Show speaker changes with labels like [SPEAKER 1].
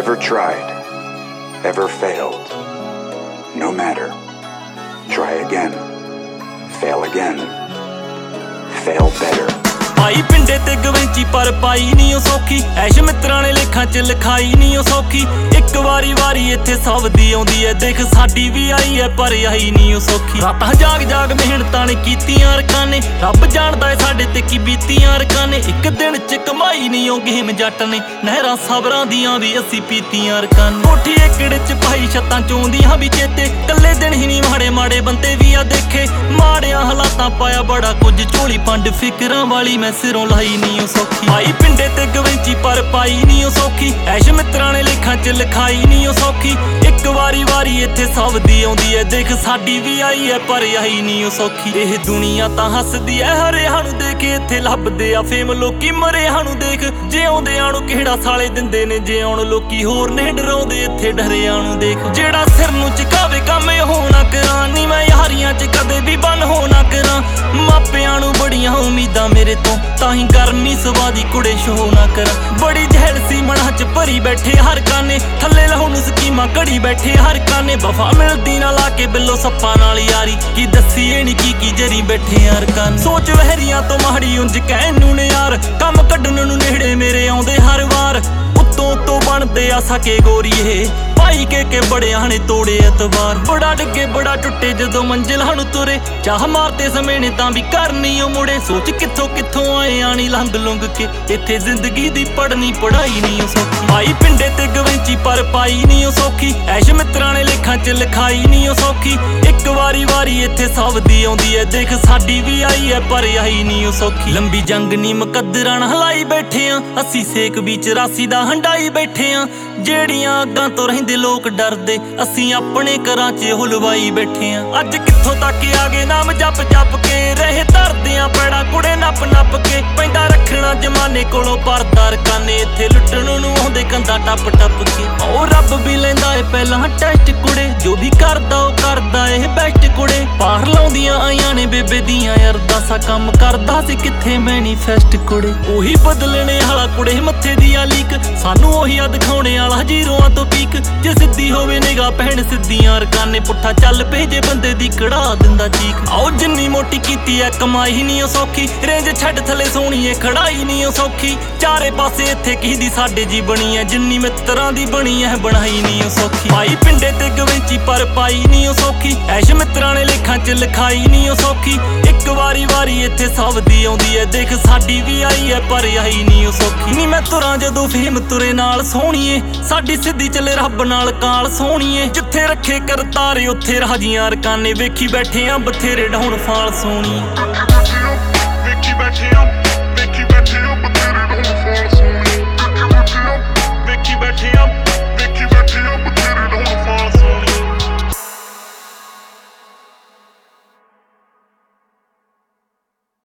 [SPEAKER 1] Ever tried, ever failed, no matter. Try again, fail again, fail better.
[SPEAKER 2] पाई पिंडे ते गवेंची पर पाई नहीं सौखी, ऐश मित्रां ने लेखां च लिखाई नहीं सौखी। एक वारी वारी इत्थे सब दी आउंदी है, देख साडी भी आई है पर आई नहीं सौखी। रातां जाग जाग मेहनतां ने कीतियां रखां ने, रब जाणदा है साडे ते की बीतियां रखां ने। एक दिन च कमाई नहीं गेम जट ने, नहरां सबरां दियां भी असीं पीतियां रखां ने। कोठी एकड़ च पाई छत्तां चोंदियां भी चेते, कल्ले दिन ही नहीं माड़े माड़े बंदे भी आ देखे। माड़ियां हालातां पाया बड़ा कुछ, झोली पंड फिकरां वाली मैं सिरों लाई नहीं सौखी। पाई पिंडे ते गवेंची पर पाई नहीं सौखी, ऐश मित्रां ने लेखां च लिखाई नहीं सौखी। एक वारी वारी इत्थे सब दी आउंदी है, देख साडी भी आई है पर आई नहीं सौखी। एह दुनिया तां हसदी है हरेहां नूं देख, इत्थे लभदे आ फेम लोकी मरेहां नूं देख। जिउंदिआं नूं किहड़ा साले दिंदे ने, जे आउण लोकी होर ने डराउंदे इत्थे डरेआं नूं देख। जेड़ा सिर नूं झुकावे काम हो ना करां, नी मैं यारियां च कदे भी बन हो ना करां। मापिआं नूं बड़ियां उम्मीदां मेरे तो, ताहीं गर्मी सवादी कुड़े शो ना करा। बड़ी जहल सी मना च भरी बैठे हर काने, थल्ले लाउण स्कीमां घड़ी बैठे हर काने। वफा मिलदी ना लाके बिल्लो सप्पां नाल यारी, की दसीए नी की जरी बैठे हर काने। सोच वहरियां तो माड़ी उंज कहण नूं ने यार, कम कड्ढण नूं नेड़े मेरे आउंदे हर वार। उत्तों बनदे आ सके गोरीए, पाई के बड़ियां ने तोड़े एतबार। बड़ा डिगे बड़ा टुटे जदों मंजिलां नूं तुरे, चाह मारते समेने तां भी घर नहीं ओ मुड़े। सोच कित्थों कित्थों आए आनी लंघ लुंघ के, इत्थे जिंदगी दी पढ़नी पढ़ाई नहीं सौखी। पाई पिंडे ते गवेंची पर पाई नहीं सौखी, ऐश मित्रां ने लेखां च लिखाई नहीं सौखी। एक वारी वारी इत्थे सब दी आउंदी है, देख साडी भी आई है पर आई नहीं सौखी। लंबी जंग नी मुकद्दरां हलाई बैठे आ, असी सेक भी 84 दा हंडाई बैठे आ। जेड़ियां अग्गां तो रहिंदे लोक डरदे, असी अपने घरां च हुलवाई बैठे आ। अज कित्थों तक आ गए नाम जप जप के, रहे धरदे आ पैड़ा कुड़े नप नप के। पैंदा रखना जमाने कोलों परदा रकाने, इत्थे लुट्टण नूं आउंदे कंधा टप टप के। ओ रब भी लैंदा है पहलां टेस्ट कुड़े, जो भी करदा ओ करदा ए बेस्ट कुड़े। पार लाउंदियां आईयां ने बेबे दियां अरदासां, काम करदा सी कित्थे मैनीफेस्ट कुड़े। ओही बदलने वाला कुड़े मत्थे दी आ लीक, सानू ओही आ दिखाउणे वाला जीरोआं तो पीक। जे सिद्धी होवे निगाह भैण सिद्धियां रकाने, पुट्ठा चल पे जे बंदे दी कढ़ा दिंदा चीक। आओ जिन्नी मोटी कीती है कमाई नहीं सौखी, रेंज छड्ड थले सोहणीए खड़ाई नहीं सौखी। चारे पासे इत्थे किहदी साडे जी बनी है, जिन्नी मित्रां दी बनी है बनाई नहीं सौखी। पाई पिंडे ते गवेंची पर पाई नहीं सौखी, ऐश मित्रां ने लेखां च लिखाई नहीं सौखी। एक वारी वारी इत्थे सब दी आउंदी है, देख साडी भी आई है पर आई नहीं सौखी। नी मैं तुरां जदों फेम तुरे नाल सोहणीए, साडी सिद्धी चले रब नाल काल सोहणीए। जिੱਥੇ रखे करतारे उत्थे राजियां रकाने, वेखी बैठे आ बथेरे ढाउण फाल सोहणीए।